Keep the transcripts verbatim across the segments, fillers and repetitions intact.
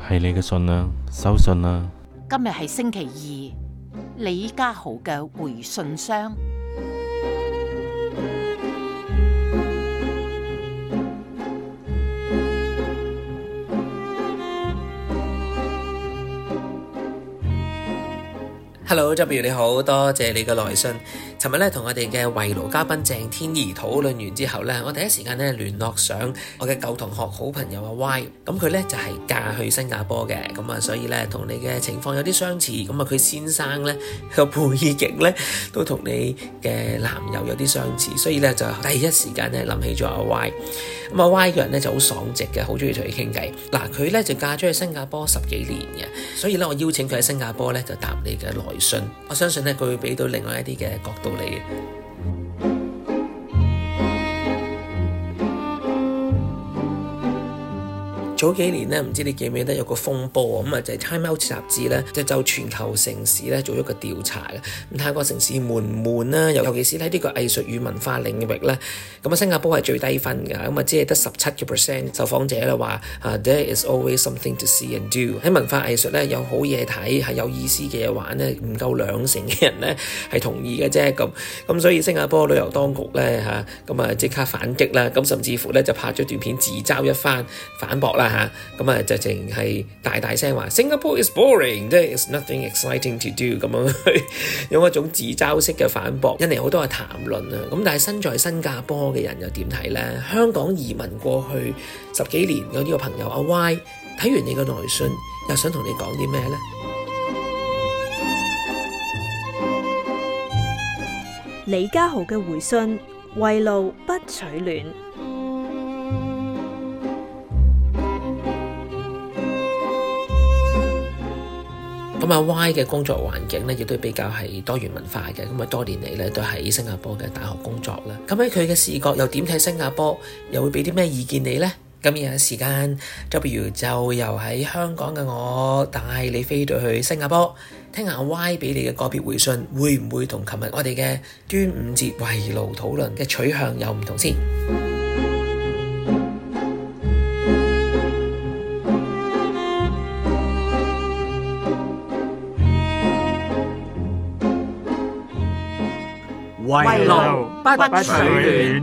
係你嘅信啦，收信啦。 今日係星期二，李家豪嘅回信箱。 Hello， W 你好，多謝你嘅來信。尋日咧同我哋嘅圍爐嘉賓鄭天怡討論完之後咧，我第一時間咧聯絡上我嘅舊同學好朋友阿 Y， 咁佢咧就係、是、嫁去新加坡嘅，咁啊所以咧同你嘅情況有啲相似，咁啊佢先生咧個背景咧都同你嘅男友有啲相似，所以咧就第一時間咧諗起咗阿 Y。咁阿 Y 嘅人咧就好爽直嘅，好中意同佢傾偈。嗱，佢咧就嫁咗去新加坡十幾年嘅，所以咧我邀請佢喺新加坡咧就答你嘅來信。我相信咧佢會俾到另外一啲嘅角度你嘅。早幾年咧，唔知你記唔記得有個風波咁啊，就係 Time Out 雜誌咧，就就全球城市咧做咗個調查嘅。咁泰國城市悶唔悶啦？尤其是喺呢個藝術與文化領域咧，咁啊新加坡係最低分㗎，咁啊只係得十七個 percent 受訪者咧話啊 There is always something to see and do。喺文化藝術咧有好嘢睇，係有意思嘅嘢玩咧，唔夠兩成嘅人咧係同意嘅啫咁。咁所以新加坡旅遊當局咧嚇咁啊即刻反擊啦，咁甚至乎咧就拍咗段片自嘲一番反駁啦。嚇咁啊就淨係大大聲話 Singapore is boring, there is nothing exciting to do 咁樣去用一種自嘲式嘅反駁，引嚟好多嘅談論啊！咁但係身在新加坡嘅人又點睇呢？香港移民過去十幾年有呢個朋友阿 Y 睇完你嘅來信，又想同你講啲咩呢？ 李家豪嘅回信：圍爐不取暖。 咁阿 Y 嘅工作環境咧，亦都比較係多元文化嘅。咁啊，多年嚟咧都喺新加坡嘅大學工作啦。咁喺佢嘅視角又點睇新加坡？又會俾啲咩意見你呢？今日有時間 W 就由喺香港嘅我帶你飛到去新加坡，聽下阿 Y 俾你嘅個別回信，會唔會同琴日我哋嘅端午節圍爐討論嘅取向有唔同先？ 圍爐不取暖。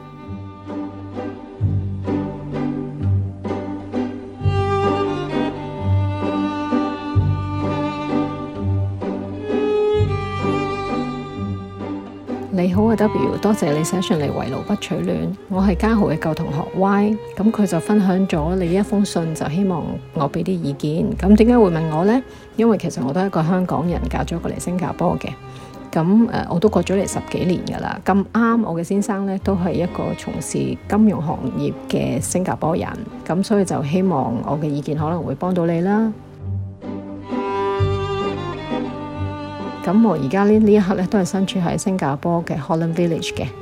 你好啊 W， 多謝你寫上嚟圍爐不取暖。我係家豪嘅舊同學 Y， 咁佢就分享咗你一封信，就希望我俾啲意見。咁點解會問我呢？因為其實我都係一個香港人，嫁咗過嚟新加坡嘅。咁誒，我都過咗嚟十幾年㗎啦。咁啱，我嘅先生咧都係一個從事金融行業嘅新加坡人，咁所以就希望我嘅意見可能會幫到你啦。咁我而家呢呢一刻咧都係身處喺新加坡嘅 Holland Village 嘅。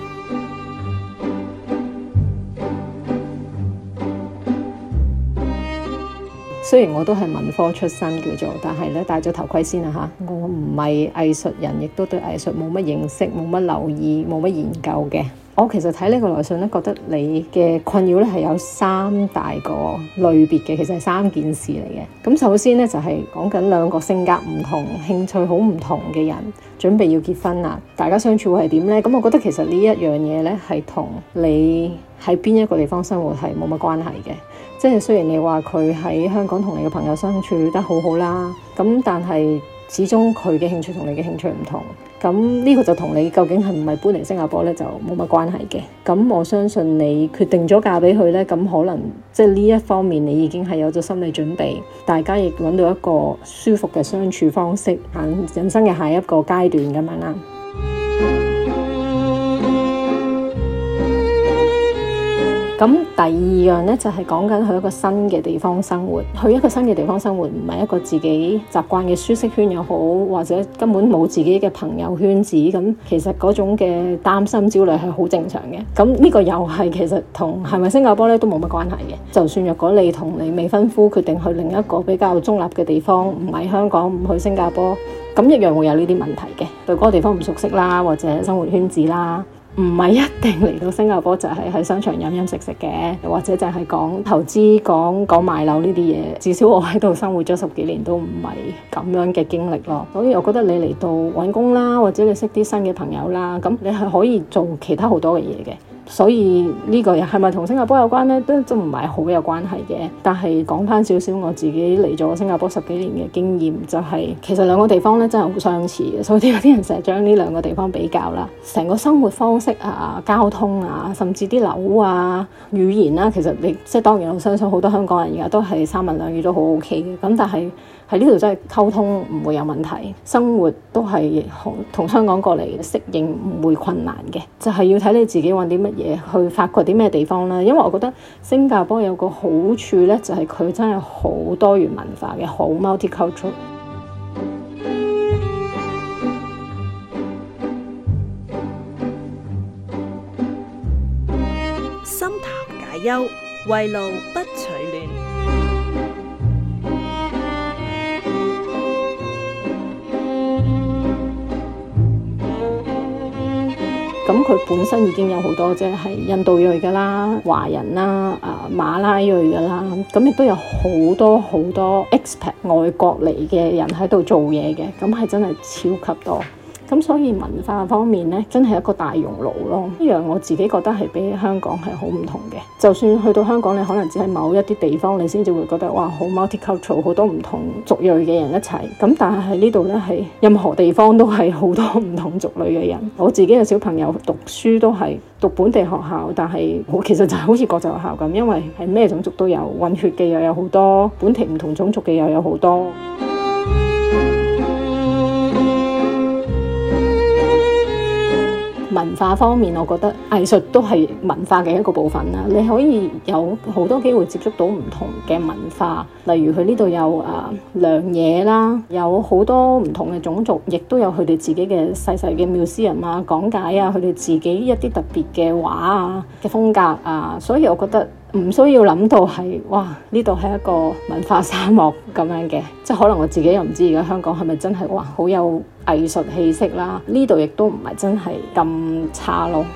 雖然我都係文科出身叫做，但係咧戴咗頭盔先啦嚇。我唔係藝術人，亦都對藝術冇乜認識、冇乜留意、冇乜研究嘅。我其實睇呢個來信咧，覺得你嘅困擾咧係有三大個類別嘅，其實係三件事嚟嘅。咁首先咧就係講緊兩個性格唔同、興趣好唔同嘅人準備要結婚啦，大家相處會係點咧？咁我覺得其實呢一樣嘢咧係同你喺邊一個地方生活係冇乜關係嘅。即係雖然你話佢喺香港同你嘅朋友相處得好好啦，咁但係始終佢嘅興趣同你嘅興趣唔同，咁呢個就同你究竟係唔係搬嚟新加坡咧就冇乜關係嘅。咁我相信你決定咗嫁俾佢咧，咁可能即係呢一方面你已經係有咗心理準備，大家亦揾到一個舒服嘅相處方式，行人生嘅下一個階段咁樣啦。咁第二樣咧就係講緊去一個新嘅地方生活，去一個新嘅地方生活唔係一個自己習慣嘅舒適圈又好，或者根本冇自己嘅朋友圈子，咁其實嗰種嘅擔心焦慮係好正常嘅。咁呢個又係其實同係咪新加坡咧都冇乜關係嘅。就算若果你同你未婚夫決定去另一個比較中立嘅地方，唔係香港，唔去新加坡，咁一樣會有呢啲問題嘅，對嗰個地方唔熟悉啦，或者生活圈子啦。 唔係一定嚟到新加坡就係喺商場飲飲食食嘅，或者就係講投資、講講買樓呢啲嘢。至少我喺度生活咗十幾年都唔係咁樣嘅經歷咯。所以我覺得你嚟到揾工啦，或者你識啲新嘅朋友啦，咁你係可以做其他好多嘅嘢嘅。所以呢個又係咪同新加坡有關呢？都都唔係好有關係嘅。但係講翻少少我自己嚟咗新加坡十幾年嘅經驗，就係、是、其實兩個地方咧真係好相似嘅。所以有啲人成日將呢兩個地方比較啦，成個生活方式啊、交通啊，甚至啲樓啊、語言啦、啊，其實你即係當然我相信好多香港人而家都係三文兩語都好 OK 嘅。咁但係喺呢度真係溝通唔會有問題，生活都係同香港過嚟適應唔會困難嘅，就係、是、要睇你自己揾啲乜嘢去發掘啲咩地方啦。因為我覺得新加坡有個好處呢，就係、是、佢真係好多元文化嘅，好 multicultural。 深談解憂，圍爐不取暖。 咁佢本身已經有好多即係印度裔㗎啦、華人啦、啊馬拉裔㗎啦，咁亦都有好多好多 expat 外國嚟嘅人喺度做嘢嘅，咁係真係超級多。咁所以文化方面咧，真係一個大熔爐咯。呢樣我自己覺得係比香港係好唔同嘅。就算去到香港，你可能只係某一啲地方，你先至會覺得哇，好 multicultural， 好多唔同族裔嘅人一齊。咁但係喺呢度咧，係任何地方都係好多唔同族類嘅人。我自己嘅小朋友讀書都係讀本地學校，但係我其實就係好似國際學校咁，因為係咩種族都有，混血嘅又有好多，本地唔同種族嘅又有好多。文化方面，我覺得藝術都係文化嘅一個部分啦。你可以有好多機會接觸到唔同嘅文化，例如佢呢度有啊良嘢啦，有好多唔同嘅種族，亦都有佢哋自己嘅細細嘅 museum 啊、講解啊，佢哋自己一啲特別嘅畫啊嘅風格啊，所以我覺得唔需要諗到係哇呢度係一個文化沙漠咁樣嘅，即係可能我自己又唔知而家香港係咪真係哇好有藝術氣息啦，呢度亦都唔係真係咁差咯。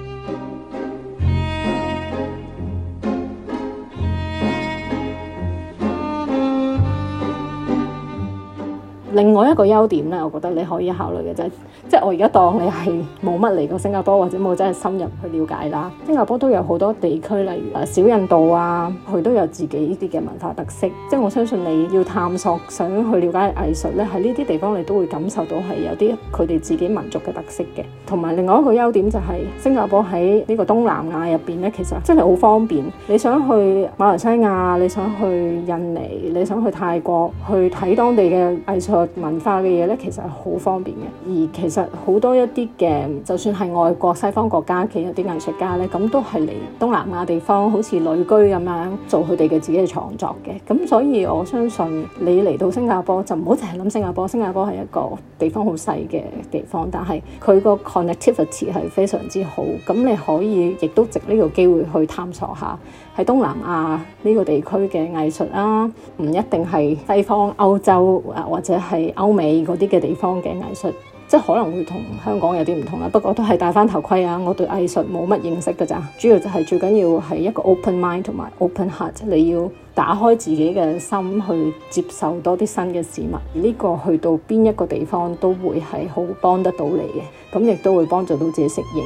另外一個優點咧，我覺得你可以考慮嘅就係，即係我而家當你係冇乜嚟過新加坡，或者冇真係深入去了解啦。新加坡都有好多地區，例如小印度啊，佢都有自己呢啲嘅文化特色。即係我相信你要探索、想去了解藝術咧，喺呢啲地方你都會感受到係有啲佢哋自己民族嘅特色嘅。同埋另外一個優點就係，新加坡喺呢個東南亞入邊咧，其實真係好方便。你想去馬來西亞，你想去印尼，你想去泰國，去睇當地嘅藝術文化嘅嘢咧，其實係好方便嘅。而其實好多一啲嘅，就算係外國西方國家嘅一啲藝術家咧，咁都係嚟東南亞地方，好似旅居咁樣做佢哋嘅自己嘅創作嘅。咁所以我相信你嚟到新加坡就唔好淨係諗新加坡，新加坡係一個地方好細嘅地方，但係佢個 connectivity 係非常之好。咁你可以亦都藉呢個機會去探索下喺東南亞呢個地區嘅藝術啦，唔一定係西方歐洲啊，或者係歐美嗰啲嘅地方嘅藝術，即係可能會同香港有啲唔同啦。不過都係戴翻頭盔啊！我對藝術冇乜認識㗎咋，主要就係最緊要係一個 open mind 同埋 open heart，你要打開自己嘅心去接受多啲新嘅事物。呢個去到邊一個地方都會係好幫得到你嘅，咁亦都會幫助到自己適應。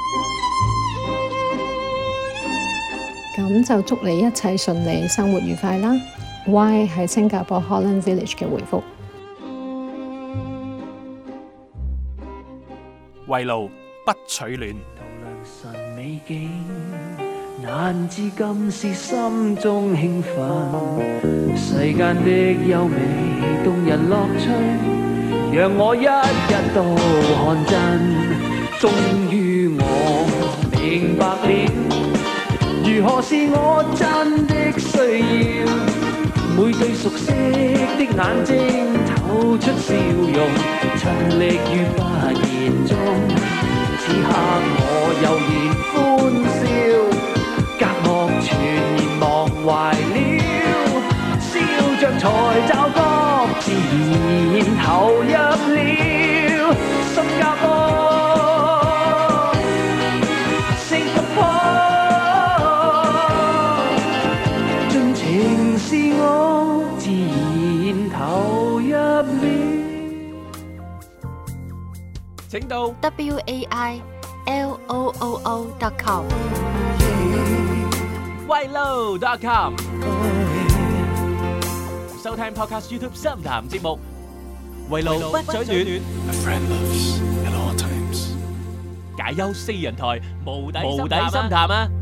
咁就祝你一切順利，生活愉快啦。Y 係新加坡 Holland Village 嘅回覆。 圍爐不取暖。 度良辰美景，難知今是心中興奮。世間的優美，動人樂趣，讓我一一都看真。終於我明白了，如何是我真的需要。每對熟悉的眼睛透出笑容，親歷於不言中。此刻我悠然歡笑，隔膜全然忘懷了，笑着才驟覺自然投入了新加坡。 請到 w a i l o o o dot com 圍爐 dot com 收聽 Podcast YouTube 深談節目，圍爐不取暖，解憂四人台無底無底深談啊！